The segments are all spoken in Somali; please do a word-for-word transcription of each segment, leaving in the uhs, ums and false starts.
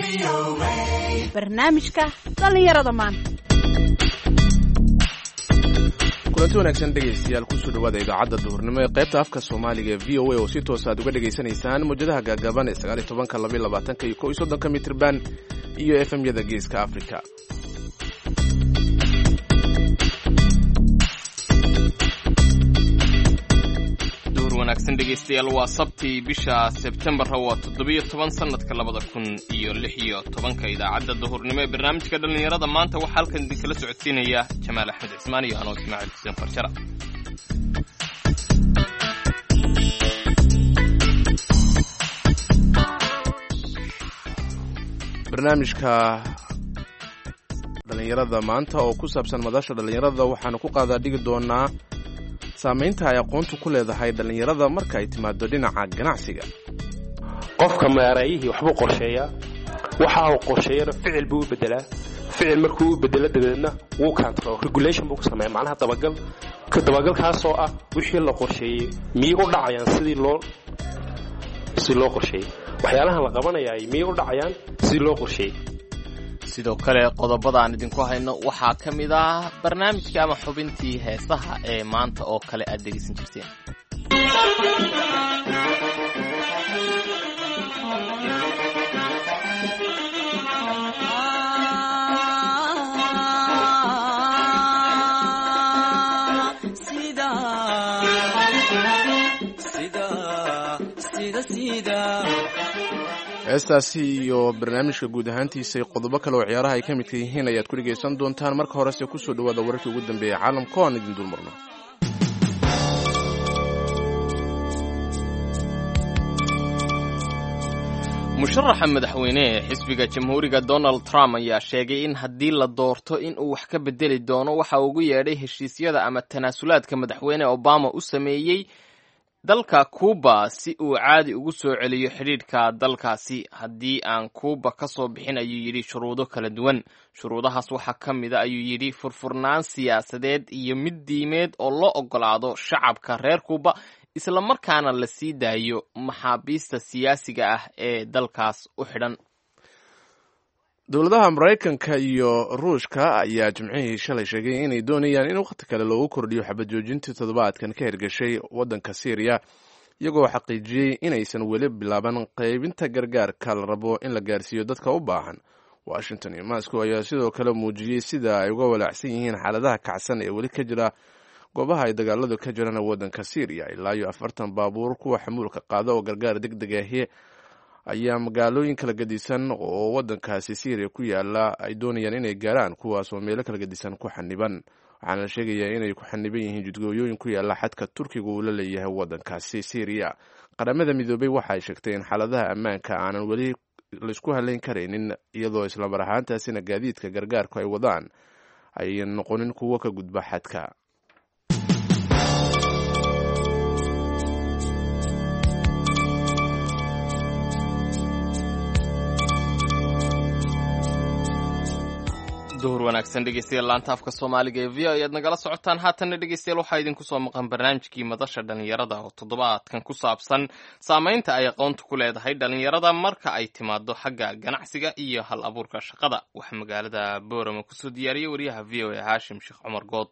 barnaamijka dhalinyarada maanta. kulanti wanaagsan dhegaystayaal kusoo dhawaada idaacadda duhurnimo ee qaybta afka soomaaliga ee v o a oo si toos aad uga dhegaysanaysaan mawjadaha gaagaaban ee sagaal iyo tobanka laba iyo labaatanka iyo kow iyo soddonka mitirban iyo f m yada geeska afrika. wanaagsan dhegaystayaal waa sabti bisha Sebtembar waa toddobiyo toban sanadka labada kun iyo lix iyo tobanka. idaacadda duhurnimo ee barnaamijka dhalinyarada maanta waxaa halkan idin kala socodsiinaya Jamaal Axmed Cismaan iyo anoo Ismaaciil Xuseen Farjara. barnaamijka dhalinyarada maanta oo ku saabsan madasha dhalinyarada waxaanu ku qaadaa dhigi doonaa saamaynta ay aqoontu ku leedahay dhalinyarada marka ay timaado dhinaca ganacsiga. qofka maareeyihii waxbuu qorsheeyaa, waxa uu qorsheeyana ficil buu u bedelaa, ficil markuu u bedelo dabeedna wuu control regulation buu ku sameeyaa, macnaha dabagal ka dabagalkaasoo ah wixii la qorsheeyey miyay u dhacayaan sidii loo si loo qorsheeyey, waxyaalaha la qabanayaa miyay u dhacayaan sidii loo qorsheeyey. sidoo kale qodobada aan idinku hayno waxaa ka mid ah barnaamijka ama xubintii heesaha ee maanta oo kale aad dhegeysan jirteen. heestaasi iyo barnaamijka guud ahaantiisa qodobo kale oo ciyaaraha ay ka midka yihiin ayaad ku dhegaysan doontaan. marka horese kusoo dhawaada wararkii ugu dambeeyay caalamka oo aan idin dulmarno. musharaxa madaxweyne ee xisbiga jamhuuriga Donald Trump ayaa sheegay in haddii la doorto in uu wax ka bedeli doono waxa ugu yeedhay heshiisyada ama tanaasulaadka madaxweyne Obama u sameeyey dalka Cuba si uu caadi ugu soo celiyo xidhiidhka dalkaasi. haddii aan Cuba ka soo bixin ayuu yidhi shuruudo kala duwan. shuruudahaas waxaa ka mid a ayuu yidhi furfurnaan siyaasadeed iyo mid diimeed oo loo ogolaado shacabka reer Cuba, isla markaana la sii daayo maxaabiista siyaasiga ah ee dalkaas u xidhan. dowladaha Maraykanka iyo Ruushka ayaa jimcihii shalay sheegay inay doonayaan in waqti kale loogu kordhiyo xabad joojintii toddobaadkan ka hirgashay waddanka Syria, iyagoo xaqiijiyey inaysan weli bilaaban qaybinta gargaarka la rabo in la gaarsiiyo dadka u baahan. Washington iyo Moscow ayaa sidoo kale muujiyey sida ay uga walaacsan yihiin xaaladaha kacsan ee weli ka jira goobaha ay dagaaladu ka jiraan waddanka Syria. ilaa iyo afartan baabuur kuwa xamuulka qaada oo gargaar degdeg ah ayaa magaalooyin kala gedisan oo waddankaasi Syria ku yaala ay doonayaan inay gaaraan, kuwaas oo meelo kala gedisan ku xaniban. waxaana la sheegayaa inay ku xaniban yihiin jidgooyooyin ku yaala xadka Turkiga uu la leeyahay waddankaasi Syria. qaramada midoobay waxay sheegtay in xaaladaha ammaanka aanan weli la isku halayn karaynin, iyadoo isla mar ahaantaasina gaadiidka gargaarku ay wadaan ay noqonin kuwo ka gudba xadka. duhur wanaagsan dhegeystayaal, laanta afka Soomaaliga ee V O A ayaad nagala socotaan. haatanna dhegeystayaal waxaa idinku soo maqan barnaamijkii madasha dhalinyarada oo toddobaadkan ku saabsan saamaynta ay aqoontu ku leedahay dhalinyarada marka ay timaado xagga ganacsiga iyo hal abuurka shaqada. waxaa magaalada Boorama kusoo diyaariyey wariyaha V O A Haashim Sheekh Cumar Good.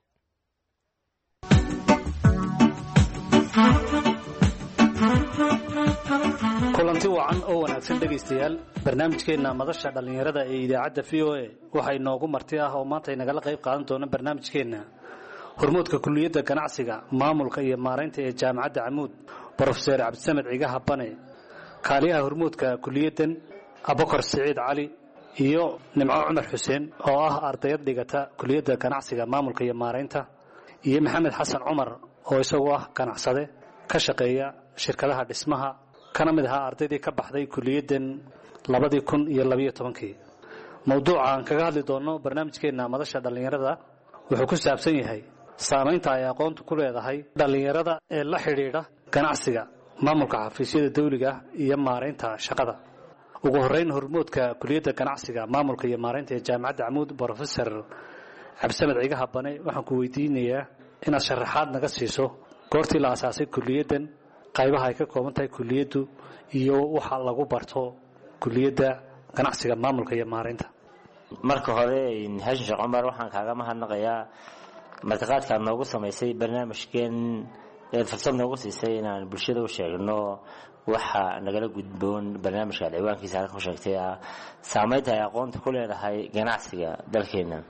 kulanti wacan oo wanaagsan dhegaystayaal, barnaamijkeena madasha dhalinyarada ee idaacadda V O A waxa inoogu marti ah oo maanta inagala qayb qaadan doona barnaamijkeena hormuudka kulliyadda ganacsiga, maamulka iyo maareynta ee jaamacadda Camuud, Professor Cabdisamed Cigaha Bane, kaaliyaha hormuudka kulliyaddan Abubakar Saciid Cali iyo Nimco Cumar Xuseen oo ah ardayad dhigata kulliyadda ganacsiga, maamulka iyo maareynta, iyo Maxamed Xasan Cumar oo isagu ah ganacsade ka shaqeeya shirkadaha dhismaha, kana mid ahaa ardaydii ka baxday kulliyaddan labadii kun iyo labiyo tobankii. mawduuca aan kaga hadli doono barnaamijkeena madasha dhalinyarada wuxuu ku saabsan yahay saamaynta ay aqoontu ku leedahay dhalinyarada ee la xidhiidha ganacsiga, maamulka xafiisyada dawliga iyo maareynta shaqada. ugu horeyn hormuudka kulliyadda ganacsiga, maamulka iyo maareynta ee jaamacadda Camuud, Professor Cabdisamed Cigaha Bane, waxaan ku weydiinayaa inaad sharaxaad naga siiso goortii la asaasay kulliyaddan, qaybaha ay ka kooban tahay kulliyaddu iyo waxa lagu barto kulliyadda ganacsiga maamulka iyo maareynta. marka hore Haashin Sheekh Cumar waxaan kaaga mahadnaqayaa martiqaadka noogu sameysay barnaamijkeen ee fursad noogu siisay inaan bulshada u sheegno waxa nagala gudboon barnaamijka ciwaankiisa halka ku sheegtay saameynta ay aqoonta ku leedahay ganacsiga dalkeena.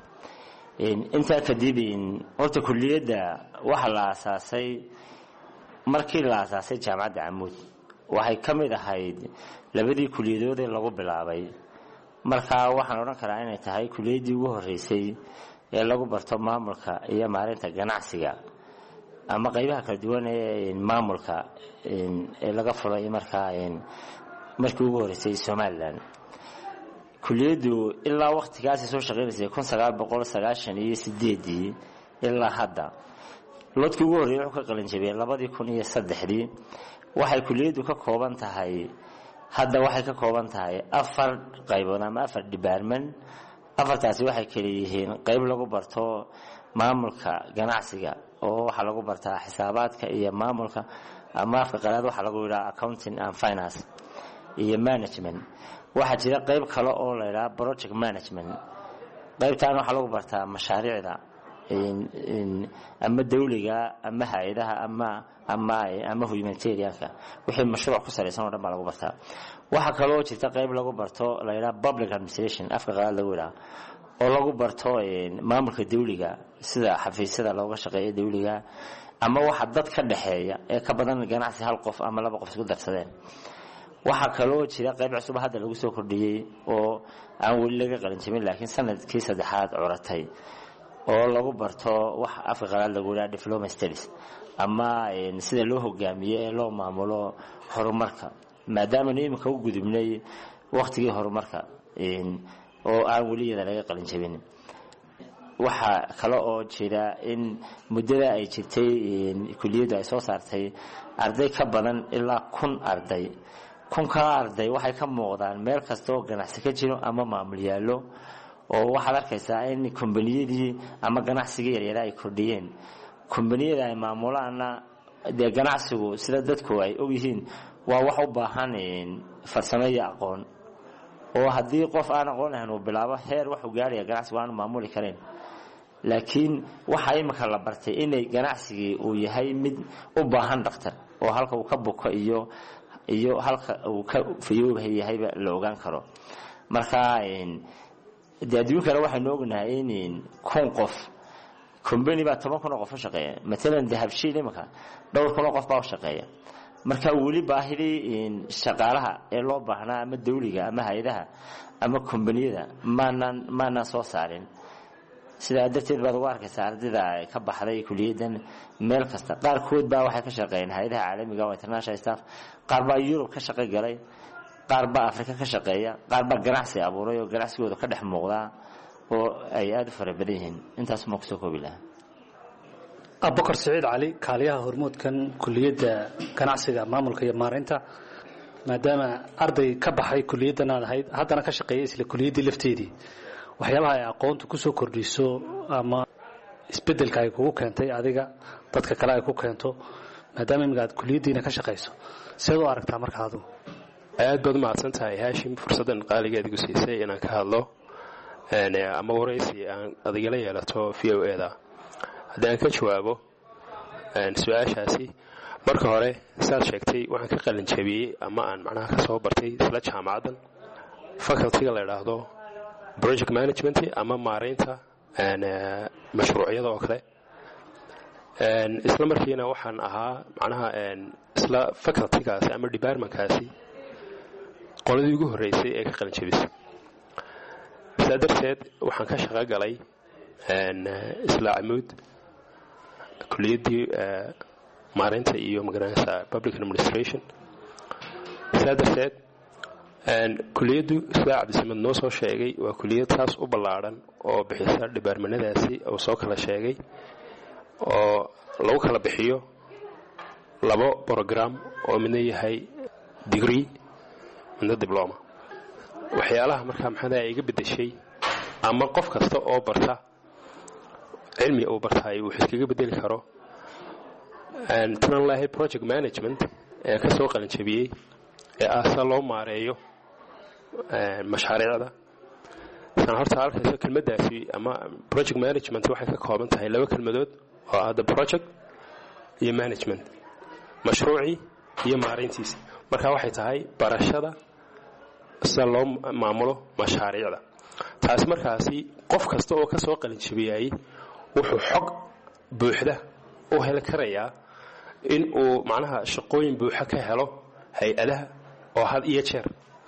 inta kadib in horta kulliyadda waxa la aasaasay markii la aasaasay jaamacadda Amuud waxay kamid ahayd labadii kulliyadood ee lagu bilaabay. marka waxaan oran karaa inay tahay kulliyadii ugu horeysay ee lagu barto maamulka iyo maareynta ganacsiga ama qaybaha kala duwan ee maamulka ee laga furay markaa markii ugu horeysay Soomaaliland. kulliyadu ilaa waqtigaas soo shaqeynayay kun sagaal boqol sagaashan iyo sideed ilaa hadda. lodkii ugu horeeyay wuxuu ka qalin jabiyay labadii kun iyo saddex waxay kulliyadu ka kooban tahay hadda waxay ka kooban tahay afar qaybood ama afar department. afartaasi waxay kala yihiin qayb lagu barto maamulka ganacsiga oo waxa lagu bartaa xisaabaadka iyo maamulka ama afka qalaad waxa lagu yiraahdaa accounting and finance iyo management. waxa jira qayb kale oo la yiraahdo project management. qaybtaan waxa lagu bartaa mashaariicda in ama dawliga ama hay'adaha ama ama ama humanitarianka wixii mashruuc ku salaysan oo dhan baa lagu bartaa. waxa kale oo jirta qayb lagu barto la yiraahdo public administration afka qalaad lagu yiraahdo oo lagu barto maamulka dawliga sida xafiisyada looga shaqeeyo dawliga ama waxa dad ka dhaxeeya ee ka badan ganacsi hal qof ama laba qof isku darsadeen. waxa kale oo jira qayb cusub hadda lagu soo kordhiyay oo aan wali laga qalin jabin laakiin sanadkii saddexaad curatay oo lagu barto wax afka qalaad lagu yiraahdo diploma studies ama sida loo hogaamiyo ee loo maamulo horumarka maadaama nimanka u gudubnay waqtigii horumarka oo aan waligeeda laga qalin jabin. waxa kale oo jira in muddada ay jirtay kulliyadu ay soo saartay arday ka badan ilaa kun arday. kun ka arday waxay ka muuqdaan meel kasta oo ganacsi ka jiro ama maamul yaalo oo waxa la arkaysaa in kombaniyadii ama ganacsiga yaryar ay kordhiyeen. kombaniyada ay maamulaana de ganacsigu sida dadku ay og yihiin waa wax u baahan farsamo iyo aqoon oo haddii qof aan aqoon lahayn uu bilaabo heer wax u gaaraya ganacsiga aan maamuli karin. laakiin waxa imika la bartay inay ganacsiga uu yahay mid u baahan dhaqtar oo halka uu ka buko iyo iyo halka uu ka fayoobahay yahayba la ogaan karo. marka adduunka waxaynu ognahay in kun qof company baa toban kun oo qof shaqeeya mesela dahabshiil imika dhowr kun oo qof baa shaqeeya. marka wali baahidii shaqaalaha ee loo baahnaa ama dawliga ama hay'adaha ama kombaniyada maanan maanan soo saarin. sida darteed baad ugu arkaysaa ardayda ka baxday kulliyadan meel kasta. qaarkood baa waxay ka shaqeeyeen hay'adaha caalamiga oo international staff, qaar baa Europe ka shaqo galay, qaar baa Afrika ka shaqeeya, qaar baa ganacsi abuuray oo ganacsigooda ka dhex muuqda oo ay aad u fara badan yihiin. intaas ma ku soo koobi lahaa. Abubakar Saciid Cali kaaliyaha hormoodkan kulliyadda ganacsiga maamulka iyo maareynta maadaama arday ka baxay kulliyadan aad ahayd haddana ka shaqeeyay isla kulliyadii lafteedii waxyaabaha ay aqoontu ku soo kordhiso ama isbedelka ay kugu keentay adiga dadka kale ay ku keento maadaama imikaad kulliyadiina ka shaqeyso sidoo aragtaa marka adigu. aad baad mahadsan tahay Haashim fursadan qaaligeed igu siisay inaan ka hadlo ama wareysi aan adigala yeelato V O A da. haddaan ka jawaabo su'aashaasi marka hore saad sheegtay waxaan ka qalin jabiyay ama aan macnaha ka soo bartay isla jaamacadan faculty-ga la yiraahdo project management ama maareynta mashruucyada oo kale. isla markiina waxaan ahaa macnaha isla faculty-gaasi ama department-kaasi qoladii ugu horeysay ee ka qalin jabisay. sidaa darteed waxaan ka shaqo galay isla Amuud kulliyadii maareynta iyo magaranaysa public administration. sidaa darteed kulliyadu sida Cabdisamed noo soo sheegay waa kulliyad taas u ballaaran oo bixisa department-daasi oo soo kala sheegay oo lagu kala bixiyo labo program oo midna yahay degree midna diploma. waxyaalaha markaa maxaa iga bedeshay ama qof kasta oo barta cilmi oo bartay uu iskaga bedeli karo tan lahayd project management ee ka soo qalin jabiyay ee aasa loo maareeyo mashaariicda san horta halkayso kelmaddaasi ama project management waxay ka kooban tahay laba kelmadood oo ah the project iyo management mashruucii iyo maarayntiisa marka waxay tahay barashada sida loo maamulo mashaariicda taas markaasi qof kasta oo ka soo qalin jabiyay wuxuu xog buuxda u heli karayaa in uu macnaha shaqooyin buuxa ka helo hay-adaha oo had iyo jeer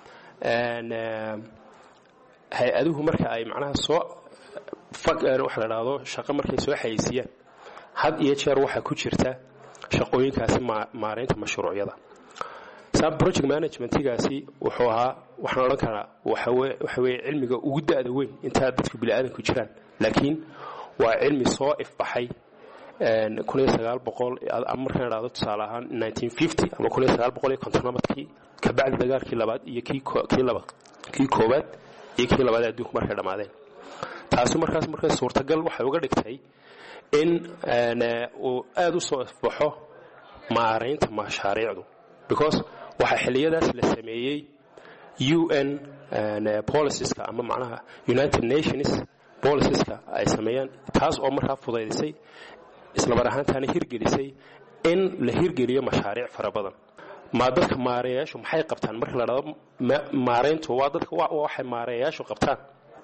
hay-aduhu marka ay macnaha soo waxa la dhahdo shaqo markay soo xayeysiiyaan had iyo jeer waxaa ku jirta shaqooyinkaasi maaraynta mashruucyada sab project managementigaasi wuxuu ahaa waxaan odhan karaa waxa weeye cilmiga ugu da'da weyn intaa dadku bini'aadanku jiraan laakiin waa cilmi soo ifbaxay kun iyo sagaal boqol markaan idhaahdo tusaale ahaan nineteen fifty ama kun iyo sagaal boqol iyo kontonamadkii kabacdi dagaalkii labaad iyo kii kii labaad kii koowaad iyo kii labaad adduunku markay dhammaadeen taasi markaas markay suurtagal waxay uga dhigtay in uu aad u soo ifbaxo maaraynta mashaariicdu because waxaa xilliyadaas la sameeyey u n policieska ama macnaha united nations policieska ay sameeyaan taas oo markaa fudaydisay islamar ahaantaana hirgelisay in la hirgeliyo mashaariic fara badan ma dadka maareeyaashu maxay qabtaan marka la dhado maarayntu waa dadka waxay maareeyaashu qabtaan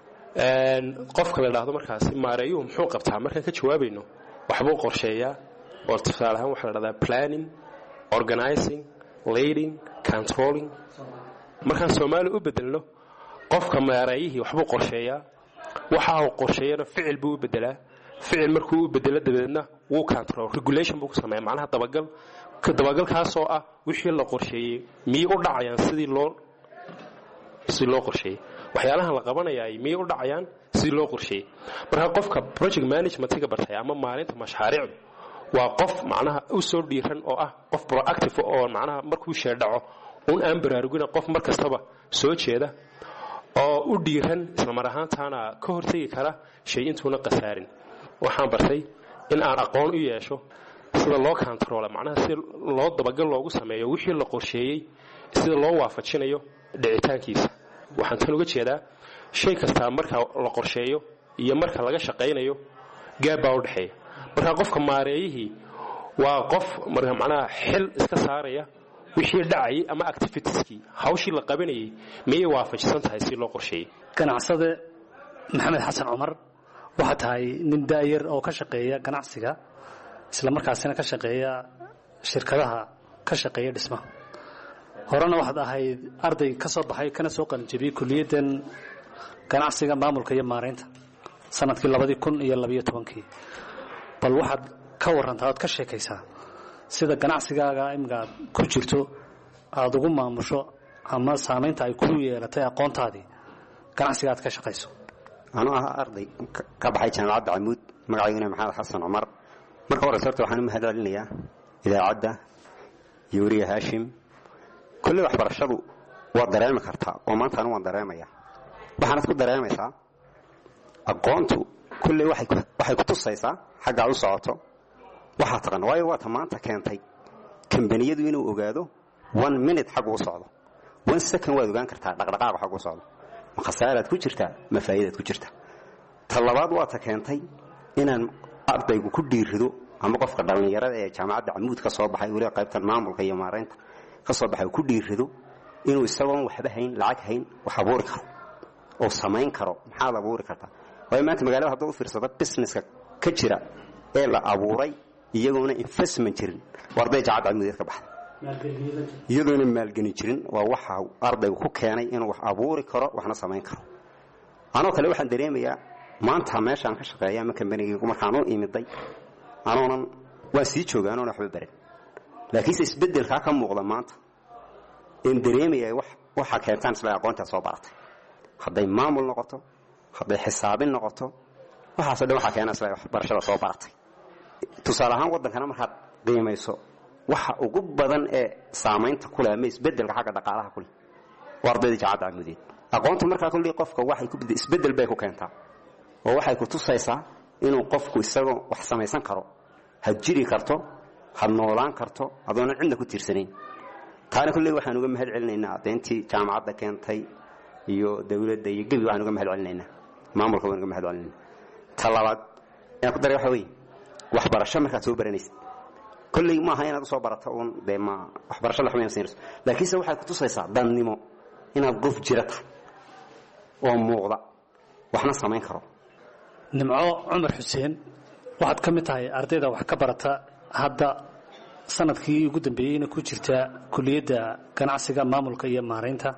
qofka la dhahdo markaasi maareeyuhu muxuu qabtaa markaan ka jawaabayno waxbuu qorsheeyaa oo tusaale ahaan waxaa la dhahdaa planning organizing leading controlling markaan soomaali u bedelno qofka maareeyihii waxbuu qorsheeyaa waxa uu qorsheeyana ficil buu u bedelaa ficil markuu u bedelo dabadeedna wuu control regulation buu ku sameeyaa macnaha dabagal ka dabagalkaasoo ah wixii la qorsheeyey miyay u dhacayaan sidii loo sidii loo qorsheeyey waxyaalahan la qabanayaa miyay u dhacayaan sidii loo qorsheeyey marka qofka project managementiga bartay ama maalinta mashaariicdu waa qof macnaha u soo dhiiran oo ah qof proactive oo macnaha markuu sheedhaco un aan baraarugina qof mar kastaba soo jeeda oo u dhiiran isla mar ahaantaana ka hortegi kara shay intuuna qasaarin waxaan bartay in aan aqoon u yeesho sida loo control macnaha si loo dabagal loogu sameeyo wixii la qorsheeyey sida loo waafajinayo dhicitaankiisa waxaan tan uga jeedaa shay kasta marka la qorsheeyo iyo marka laga shaqaynayo gaab baa u dhaxeeya marka qofka maareeyihii waa qof marka macnaha xil iska saaraya wixii dhacay ama activitieski hawshii la qabanayay miyay waafajisan tahay si loo qorsheeyey ganacsade maxamed xasan cumar waxa tahay nin daayir oo ka shaqeeya ganacsiga isla markaasina ka shaqeeya shirkadaha ka shaqeeya dhismaha horena waxaad ahayd arday ka soo baxay kana soo qalinjabiyey kulliyadan ganacsiga maamulka iyo maaraynta sanadkii labadii kun iyo labiyo tobankii bal waxaad ka warantaa ood ka sheekaysaa sida ganacsigaaga imika ku jirto aad ugu maamusho ama saamaynta ay kugu yeelatay aqoontaadii ganacsiga aad ka shaqayso anuu ahaa arday ka baxay jaamacadda camuud magacayguna maxamed xasan cumar marka hore horta waxaan u mahad celinayaa idaacadda yuuriya haashim kulley waxbarashadu waa dareemi kartaa oo maanta anu waan dareemaya waxaanad ku dareemaysaa aqoontu kulley waxay ku tusaysaa xaggaad u socoto waxaa taqan waayo waata maanta keentay kambaniyadu inuu ogaado one minute xaggu u socdo one second waad ogaan kartaa dhaqdhaqaaqa xaggu u socdo ma khasaaraad ku jirtaa ma faa'iidaad ku jirta ta labaad waata keentay inaan ardaygu ku dhiirido ama qofka dhallinyarada ee jaamacadda camuud ka soo baxay weliba qaybtan maamulka iyo maaraynta ka soo baxay ku dhiirido inuu isagoon waxba hayn lacag hayn wax abuuri karo oo samayn karo maxaad abuuri kartaa waayo maanta magaalada hadduu u fiirsado businesska ka jira ee la abuuray iyagoona investment jirin waa arday jaamacadda camuudeed ka baxday iyadoona maalgeni jirin waa waxa ardaygu ku keenay inuu wax abuuri karo waxna samayn karo anoo kale waxaan dareemayaa maanta meeshaan ka shaqeeya ama kambanigaygu markaan u imiday anoonan waan sii jooga anoona waxba baran laakiinse isbeddelkaa ka muuqda maanta in dareemaya waxa keentaan isla aqoontaa soo baratay hadday maamul noqoto hadday xisaabin noqoto waxaasoo dhan waxaa keena isla waxbarashada soo baratay tusaale ahaan waddankana markaad qiimayso waxa ugu badan ee saamaynta ku leh ama isbeddelka xagga dhaqaalaha ku leh waa ardayda jaamacadda camuudeed aqoontu markaa kullii qofka waxay ku isbeddel bay ku keentaa oo waxay ku tusaysaa inuu qofku isagoo wax samaysan karo had jiri karto had noolaan karto adoonan cidna ku tiirsanayn taana kulley waxaan uga mahad celinaynaa adayntii jaamacadda keentay iyo dawladda iyo gebi waxaan uga mahad celinaynaa maamulka waan uga mahad celinaynaa talabaad aan ku daray waxa weeye waxbarasho markaad soo baranaysid kulley ma aha inaad soo barato uun dee ma waxbarasho la xumeyn siinayso laakiinse waxay ku tusaysaa dannimo inaad qof jira tahay oo muuqda waxna samayn karo. nimco cumar xuseen waxaad ka mid tahay ardayda wax ka barata hadda sanadkii ugu dambeeyeyna ku jirta kuliyadda ganacsiga maamulka iyo maaraynta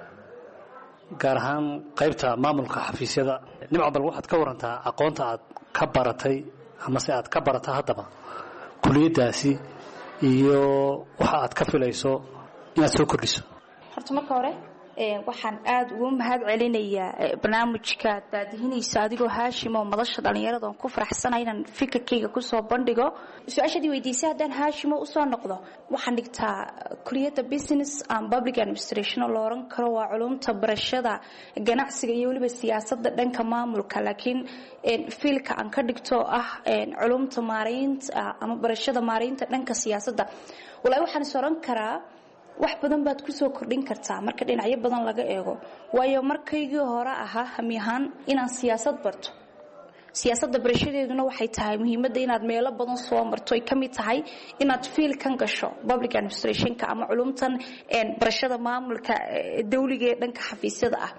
gaar ahaan qaybta maamulka xafiisyada. nimco bal waxaad ka warantaa aqoonta aad ka baratay ama se aad ka barata haddaba kuliyaddaasi iyo waxa aad ka filayso inaad soo kordhiso. horta marka hore waxaan aad ugu mahad celinayaa barnaamijka daadihinaysa adigoo Haashim oo madasha dhalinyarada oo ku faraxsanay inaan fikirkayga ku soo bandhigo. su'aashadii weydiisay haddaan Haashim u soo noqdo waxaan dhigtaa kuliyadda business and public administration oo loo oran karo waa culumta barashada ganacsiga iyo waliba siyaasadda dhanka maamulka laakiin fiilka aan ka dhigto ah culumta maaraynta ama barashada maaraynta dhanka siyaasadda. walaa waxaan soo oran karaa wax badan baad ku soo kordhin kartaa marka dhinacyo badan laga eego waayo markaygii hore ahaa hamiyahan inaan siyaasad barto siyaasadda barashadeeduna waxay tahay muhiimadda inaad meelo badan soo marto ay kamid tahay inaad fiil kan gasho public administration-ka ama culumtan barashada maamulka dawliga ee dhanka xafiisyada ah.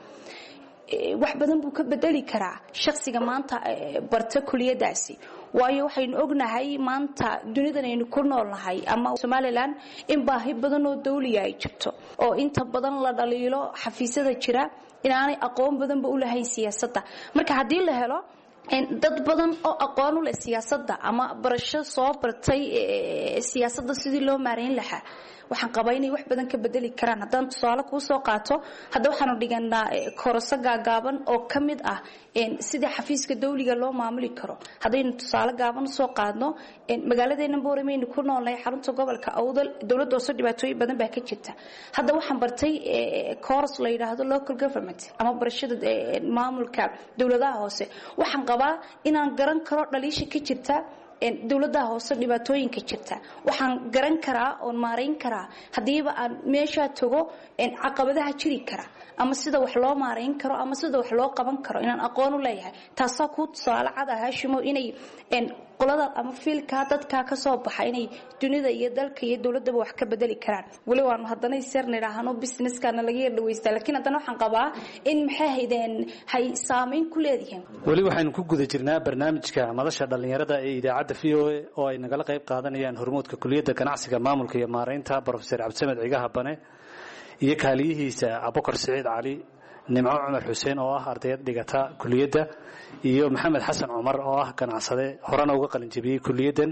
wax badan buu ka bedeli karaa shakhsiga maanta barta kuliyadaasi waayo waxaynu ognahay maanta dunidan aynu ku noolnahay ama Somaliland in baahi badan oo dawliga ay jirto oo inta badan la dhaliilo xafiisyada jira inaanay aqoon badan ba u lahayn siyaasadda. marka haddii la helo dad badan oo aqoon u leh siyaasadda ama barasho soo bartay siyaasadda sidii loo maareyn lahaa waxaan qabaa inay wax badan ka bedeli karaan. haddaan tusaale kuu soo qaato hadda waxaanu dhiganaa korso gaagaaban oo ka mid ah sidii xafiiska dawliga loo maamuli karo. haddaynu tusaale gaaban soo qaadno magaaladeena Boorame ku noolnahay xarunta gobolka Awdal dawladda oo dhibaatooyin badan baa ka jirta. hadda waxaan bartay course la yiraahdo local government ama barashada maamulka dawladaha hoose. waxaan qabaa inaan garan karo dhaliisha ka jirta dawladaha hoose dhibaatooyinka jirta. waxaan garan karaa oo maareyn karaa hadiiba aan meesha tago caqabadaha jiri kara ama sida wax loo maareyn karo ama sida wax loo qaban karo inaan aqoon u leeyahay. taasoo ku tusaale cad ah Haashimo inay qolada ama fiilka dadka ka soo baxay inay dunida iyo dalka iyo dawladaba wax ka bedeli karaan. wali waan haddana isirniraahno businesskana laga yeedhaweystaa laakiin haddana waxaan qabaa in maxay haydeen hay saameyn ku leeyihiin. wali waxaynu ku guda jirnaa barnaamijka madasha dhalinyarada ee idaacadda V O A oo ay nagala qayb qaadanayaan hormuudka kuliyadda ganacsiga maamulka iyo maaraynta Professor Cabdisamed Cigaha Bane iyo kaaliyihiisa Abubakar Saciid Cali, nimco cumar xuseen oo ah arday dhigata kuliyadda iyo maxamed xasan cumar oo ah ganacsade horena uga qalin jabiyay kuliyaddan.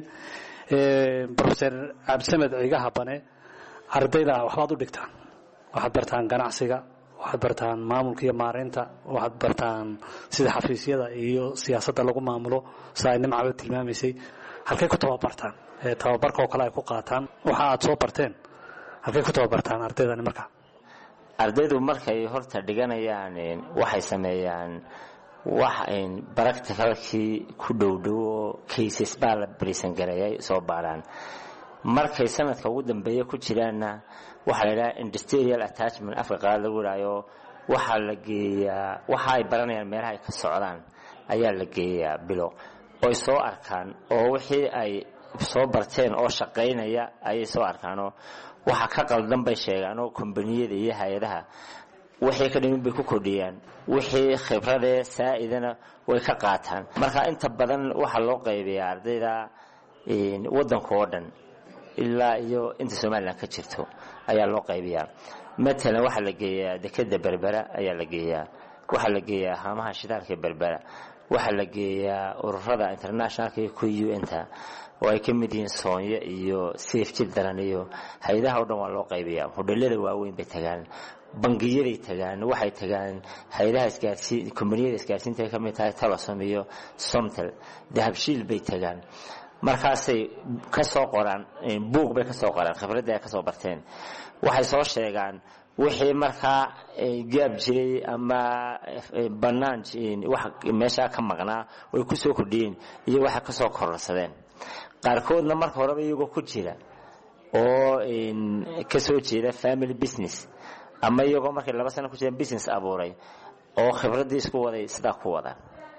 Professor Cabdisamed Cigaha Bane ardayda waxaad u dhigtaan waxaad bartaan ganacsiga waxaad bartaan maamulka iyo maaraynta waxaad bartaan sida xafiisyada iyo siyaasadda lagu maamulo saa nimco tilmaamaysay. halkay ku tababartaan tababarka oo kale ay ku qaataan waxa aad soo barteen halkay ku tababartaan ardaydani markaa. ardaydu markay horta dhiganayaan waxay sameeyaan wax in practicalkii ku dhowdhow cases baa la brisan gareeyay soo baaraan. markay sanadka ugu dambeeya ku jiraana waxa la yiraahdaa industrial attachment afka lagu raayo waxa la geeyaa waxa ay baranayaan meelaha ay ka socdaan ayaa la geeyaa bilo oo soo arkaan oo wixii ay soo barteen oo shaqeynaya ay soo arkaan oo waxa ka qaldan bay sheegaan oo kombaniyada iyo hay'adaha wixii ka dhimin bay ku kordhiyaan wixii khibrade saaidana way ka qaataan. marka inta badan waxa loo qaybiyaa ardayda in wadanka oo dhan ilaa iyo inta Soomaaliland ka jirto ayaa loo qaybiyaa. matalan waxa la geeyaa dekada Berbera ayaa la geeyaa waxa la geeyaa haamaha shidaalka Berbera waxa la geeyaa ururada internationalka ku U N-ta oo ay ka mid yihiin Soonya iyo Save Children iyo hay'adaha oo dhan waa loo qaybiyaa. hodheelada waaweyn bay tagaan bangiyaday tagaan waxay tagaan hay'adaha isgaarsiin kombaniyada isgaarsiinta ka mid tahay Telesom iyo Somtel dahabshiil bay tagaan. markaasay ka soo qoraan buug bay ka soo qoraan khibradda ay ka soo barteen waxay soo sheegaan wixii markaa gaab jiray ama banaan wax meesha ka maqnaa way ku soo kordhiyeen iyo waxa ka soo kororsadeen. qaarkoodna marka horeba iyagu ku jira oo in ka soo jeeda family business ama iyagoo markay laba sano ku jireen business abuuray oo khibradii isku waday sidaa ku wadaan.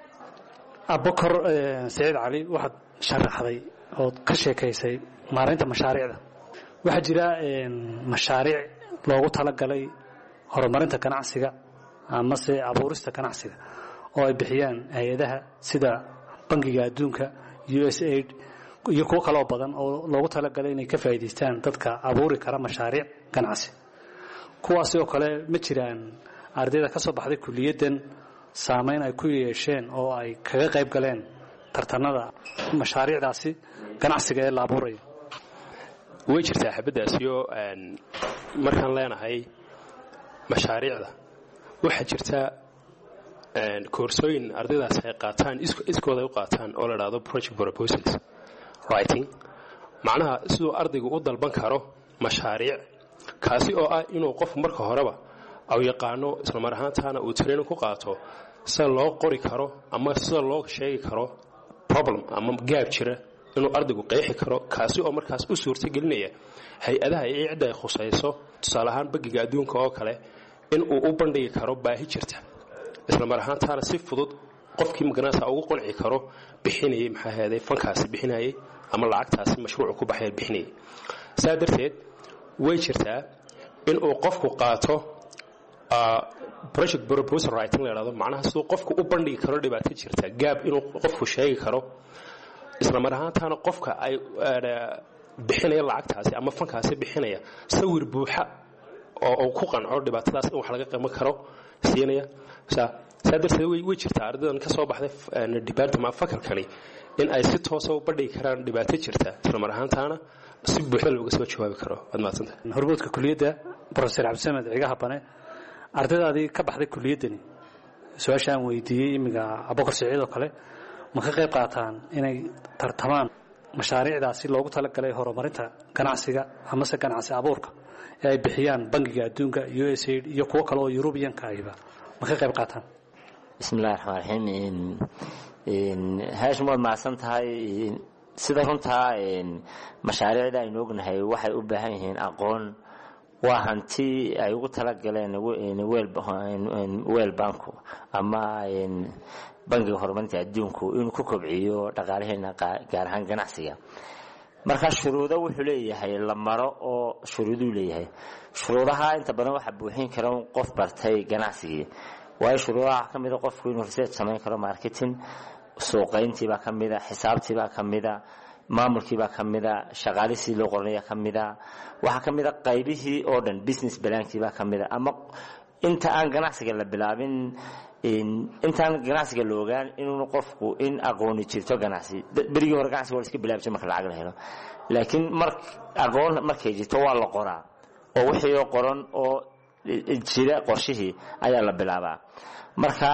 abukar saciid cali waxaad sharaxday ood ka sheekaysay maareynta mashaariicda. waxaa jira mashaariic loogu talagalay horumarinta ganacsiga amase abuurista ganacsiga oo ay bixiyaan hay-adaha sida bangiga adduunka, U S A I D iyo kuwo kaloo badan oo loogu talagalay inay ka faa'iidaystaan dadka abuuri kara mashaariic ganacsi. kuwaasi oo kale ma jiraan ardayda ka soo baxday kuliyaddan saameyn ay ku yeesheen oo ay kaga qayb galeen tartanada mashaariicdaasi ganacsiga ee la abuurayo? way jirtaa xabadaasiyo markaan leenahay mashaariicda waxaa jirta koorsooyin ardaydaas ay qaataan iskooda ay u qaataan oo la dhahdo project proposals writing, macnaha siduu ardaygu u dalban karo mashaariic kaasi oo ah inuu qof marka horeba au yaqaano isla mar ahaantaana uu training ku qaato sida loo qori karo ama sida loo sheegi karo problem ama gaab jira inuu ardaygu qeexi karo, kaasi oo markaas u suurta gelinaya hay-adaha iyo cidda ay khusayso tusaale ahaan bangiga adduunka oo kale in uu u bandhigi karo baahi jirta isla mar ahaantaana si fudud qofkii maganaasaa ugu qanci karo bixinayay maxaa heeday fankaasi bixinayay ama lacagtaasi mashruucu ku baxay bixinayay. saa darteed way jirtaa in uu qofku qaato project proposal writing la yidhahdo, macnaha siduu qofku u bandhigi karo dhibaato jirta gaab inuu qofku sheegi karo isla mar ahaantaana qofka ay bixinaya lacagtaasi ama fankaasi bixinaya sawir buuxa oo uu ku qanco dhibaatadaas in wax laga qiimo karo siinaya. saa darteed way jirtaa ardaydan ka soo baxday department fakalkani in ay si toosa u bandhigi karaan dhibaato jirta isla mar ahaantaana si buuxda looga soo jawaabi karo. waad mahadsantahay. hormuudka kuliyadda professor cabdisamed cigaha bane, ardaydaadii ka baxday kuliyaddani su-aasha aan weydiiyey imiga abukar saciid oo kale ma ka qayb qaataan inay tartamaan mashaariicdaasi loogu talagalay horumarinta ganacsiga amase ganacsi abuurka ee ay bixiyaan bangiga adduunka, U S A I D iyo kuwo kale oo Yurubiyanka ayba ma ka qayb qaataan? bismillahi raxmaani raxiim. haashim waad mahadsan tahay. sida runtaa mashaariicda aynu ognahay waxay u baahan yihiin aqoon. waa hanti ay ugu talagaleen weel banku ama bangiga horumarinta adduunku inuu ku kobciyo dhaqaalaheena gaar ahaan ganacsiga. marka shuruudo wuxuu leeyahay la maro oo shuruuduu leeyahay. shuruudaha inta badan waxa buuxin kara qof bartay ganacsigii. waayo shuruudaha ka mid ah qofku inuu research samayn karo, marketing, suuqayntii baa ka mid ah, xisaabtii baa ka mid ah, maamulkii baa ka mid ah, shaqaalihii loo qoranaya ka mid ah, waxa ka mid ah qaybihii oo dhan business plankii baa ka mid ah. ama inta aan ganacsiga la bilaabin intaan ganacsiga la ogaan inuu qofku in aqooni jirto ganacsi. berigii hore ganacsiga waa iska bilaabay marka lacag la helo, laakiin mar aqoon markay jirto waa la qoraa oo wixii oo qoran oo jira qorshihii ayaa la bilaabaa. marka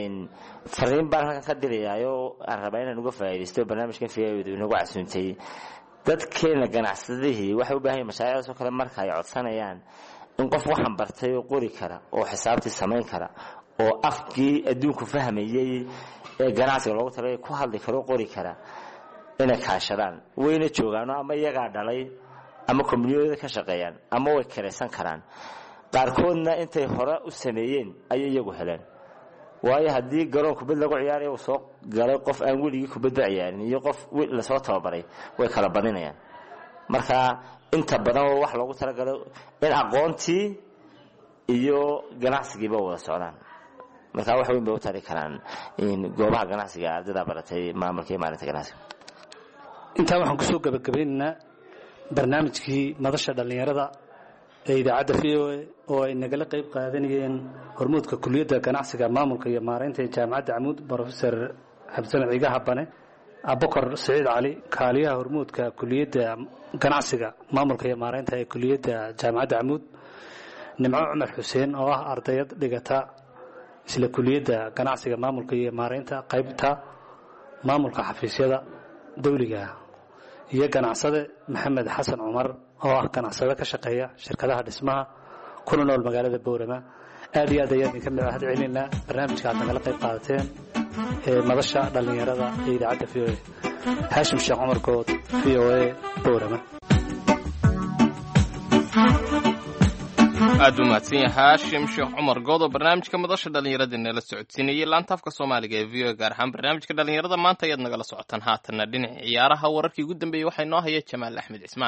fariin baan halkan ka dirayaayo aan rabaa inaan uga faa'iidaysto barnaamijkan fiyaawada inagu casuuntay. dadkeena ganacsadihii waxay u baahan yihiin mashaariicdaas oo kale marka ay codsanayaan in qof waxaan bartay oo qori kara oo xisaabtii samayn kara oo afkii adduunku fahmayay ee ganacsiga loogu talagalay ku hadli karo qori kara inay kaashadaan. wayna joogaan ama iyagaa dhalay ama community ka shaqeeyaan ama way kareysan karaan. qaarkoodna intay hore u sameeyeen ayay iyagu heleen. waayo haddii garoon kubad lagu ciyaarayo uu soo galay qof aan weligii kubadda ciyaarin iyo qof la soo tababaray way kala badinayaan. marka inta badan wax loogu talagalay in aqoontii iyo ganacsigiiba wada socdaan. marka wax weyn bay u tari karaan in goobaha ganacsiga ardayda baratay maamulka iyo maalinta ganacsiga. intaa waxaan kusoo gabagabaynaynaa barnaamijkii madasha dhallinyarada ee idaacadda V O A oo ay nagala qayb qaadanayeen hormuudka kuliyadda ganacsiga, maamulka iyo maareynta ee jaamacadda Camuud professor cabdisamed cigaha bane, abukar saciid cali kaaliyaha hormuudka kuliyadda ganacsiga, maamulka iyo maareynta ee kuliyadda jaamacadda Camuud, nimco cumar xuseen oo ah ardayad dhigata isla kuliyadda ganacsiga, maamulka iyo maareynta qaybta maamulka xafiisyada dawliga, iyo ganacsade maxamed xasan cumar oo ah ganacsade ka shaqeeya shirkadaha dhismaha kuna nool magaalada Boorama. aad iyo aad ayaan idinka mahad celinaa barnaamijka aad nagala qayb qaadateen ee madasha dhallinyarada ee idaacadda V O A. haashim sheekh cumar good, V O A Boorama. aad u mahadsan yahay haashim sheekh cumar goodo barnaamijka madasha dhallinyarada inala socodsiinayay laanta afka soomaaliga ee v o gaar ahaan barnaamijka dhallinyarada maanta ayaad nagala socotaan haatanna dhinaca ciyaaraha wararkii ugu dambeeyey waxaa inoo haya jamaal axmed cismaan.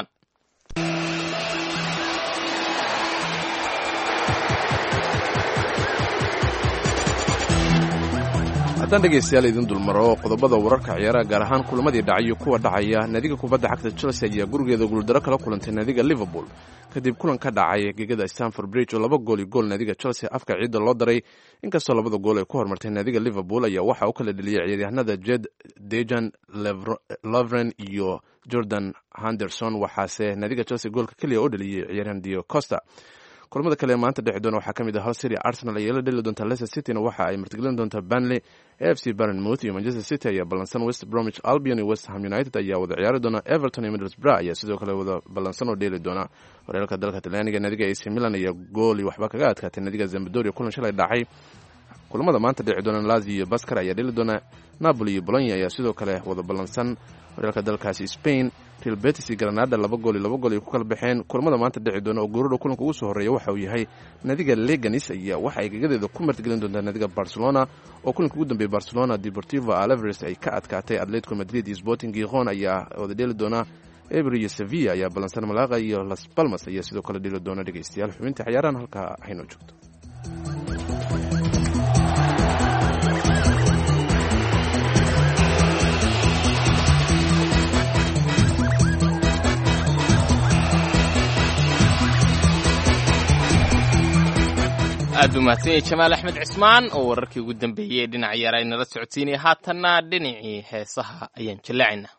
haddaan dhegaystayaal idin dulmaro qodobada wararka ciyaaraha gaar ahaan kulamadii dhacayo kuwa dhacaya naadiga kubadda cagta Chelsea ayaa gurigeeda guuldaro kala kulantay naadiga Liverpool kadib kulan ka dhacay gegada Stamford Bridge oo laba gool iyo gool naadiga Chelsea afka ciidda loo daray inkastoo labada gool ay ku hormartay naadiga Liverpool ayaa waxa uu kala dhaliyay ciyaaryahanada Jed Dejan Lovren iyo Jordan Henderson waxaase naadiga Chelsea goolka kaliya u dhaliyay ciyaaryahan Diego Costa. kulamada kale maanta dhexi doona waxaa ka mid ah Hull City Arsenal ayaa la dheli doonta Leicester City waxa ay martigelin doonta Burnley A F C Bournemouth iyo Manchester City ayaa ballansan West Bromwich Albion iyo West Ham United ayaa wada ciyaari doona Everton iyo Middlesbrough ayaa sidoo kale wada ballansan oo dheeli doona horyaalka dalka Talyaaniga naadiga A C Milan ayaa gool iyo waxba kaga adkaatay naadiga Sampdoria kulan shalay dhacay. kulamada maanta dhexi doona Lazio iyo Bascar ayaa dheli doona Napoli iyo Bologna ayaa sidoo kale wada ballansan horyaalka dalkaasi Spain. Real Betis iyo Granada laba gool iyo laba gool ay ku kala baxeen kulamada maanta dhici doona oo guurada kulanka ugu soo horeeya waxa uu yahay naadiga Leganes ayaa waxa ay gagadeeda ku martigelin doontaa naadiga Barcelona oo kulanka ugu dambeeyay Barcelona Deportivo Alaves ay ka adkaatay Atletico Madrid iyo Sporting Gijón ayaa wada dheli doona Eibar iyo Sevilla ayaa ballansan Malaga iyo Las Palmas ayaa sidoo kale dheli doona dhageystayaal xubinta ciyaarahan halka hayno joogto. aad u mahadsan jamaal axmed cismaan oo wararkii ugu dambeeyay dhinaca ciyaaraha inala socodsiinaya haatanna dhinacii heesaha ayaan jallaacinaa.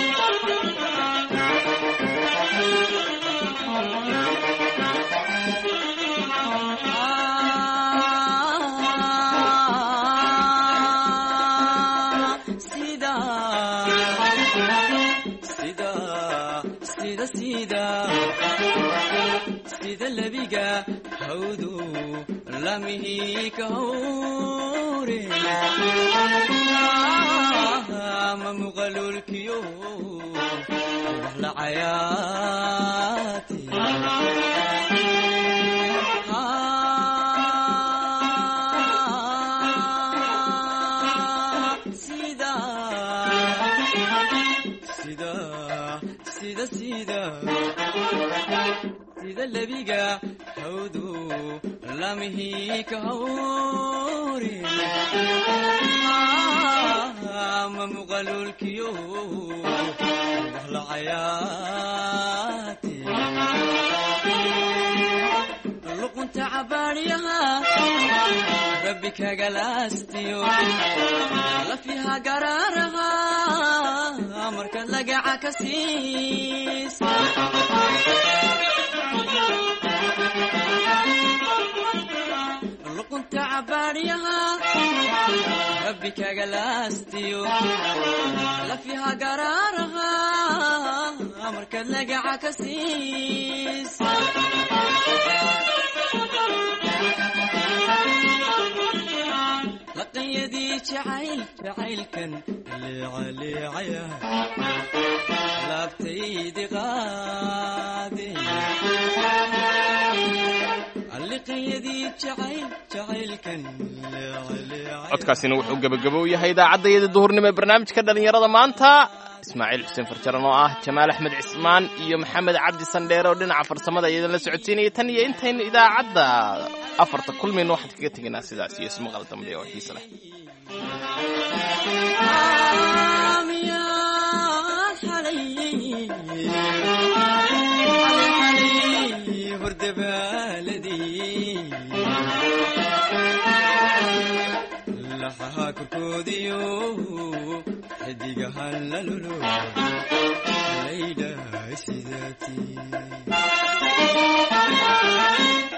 sida labiga hawdu lamihi ka hore ma muqalulkiyo la ayati sida sida sida sida sida labiga hawdu lamihi ka hore ma muqalulkiyo la ayati luqunta abariyaha rabbika galastiyo la fiha gararaha marka lagaca kasiis luqunta abariyaha rabbika galastiyo la fiha gararaha marka lagaca kasiis laqayadii jacayl jacaylkan leecaleecaya laabtaydi qaade laqayadii jacayl jacaylkan leecaleecaya. codkaasina wuxuu gabagabo yahay idaacadayada duhurnimo ee barnaamijka dhalinyarada maanta. ismaaciil xuseen farjaran oo ah jamaal axmed cismaan iyo maxamed cabdi sandheere oo dhinaca farsamada iyadan la socodsiinaya tan iyo intaynu idaacadda afarta kulmayno waxaan kaga tegaynaa sidaas iyo ismaqal dambe oo xiisa leh. laxaha korkoodiyo xidigahan la lulo laydhaa sidaati